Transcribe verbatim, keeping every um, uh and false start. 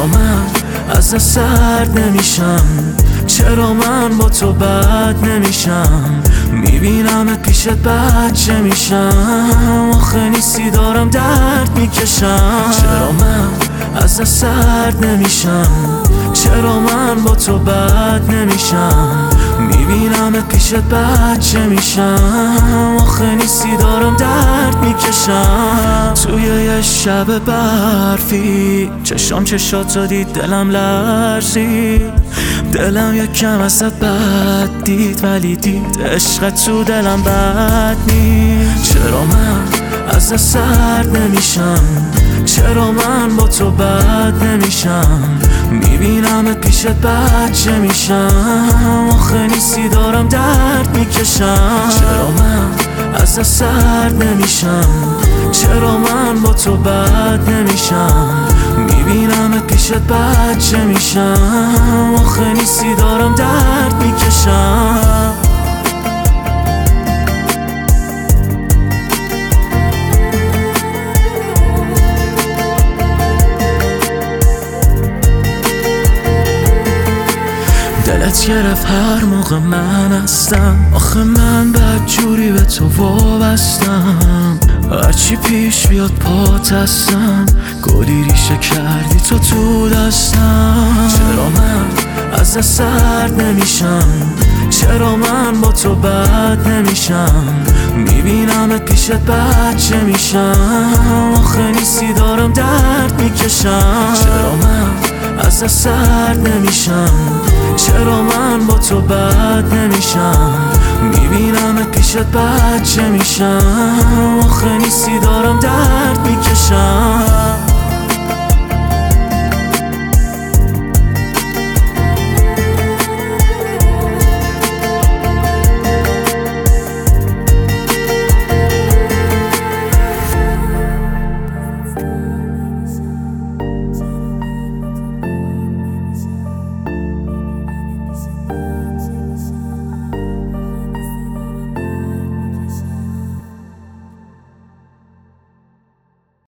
چرا من از دست سرد نمیشم؟ چرا من با تو بد نمیشم؟ میبینمت پیشت بچه میشم، آخه نیستی دارم درد میکشم. چرا من از دست سرد نمیشم؟ چرا من با تو بد نمیشم؟ میبینمت پیشت بچه میشم، آخه نیستی دارم درد میکشم. توی یه شب برفی چشام چشات دید، دلم لرزید، دلم یکم ازت بد دید، ولی دید عشقت تو دلم بد نیست. چرا من از دست سرد نمیشم؟ چرا من با تو بد نمیشم؟ میبینمت پیشت بچه میشم، آخه نیستی دارم درد میکشم. چرا من از دست سرد نمیشم؟ چرا من با تو بد نمیشم؟ میبینمت پیشت بچه میشم، آخه نیستی دارم درد میکشم. دلت گرفت هر موقع من هستم، آخه من بدجوری به تو وابستم. هرچی پیش بیاد پات هستم، گلی ریشه کردی تو تو دستم. چرا من از دست سرد نمیشم؟ چرا من با تو بد نمیشم؟ میبینمت پیشت بچه میشم، آخه نیستی دارم درد میکشم. چرا من از دست سرد نمیشم؟ چرا من با تو بد نمیشم؟ میبینمت پیشت بچه میشم، آخه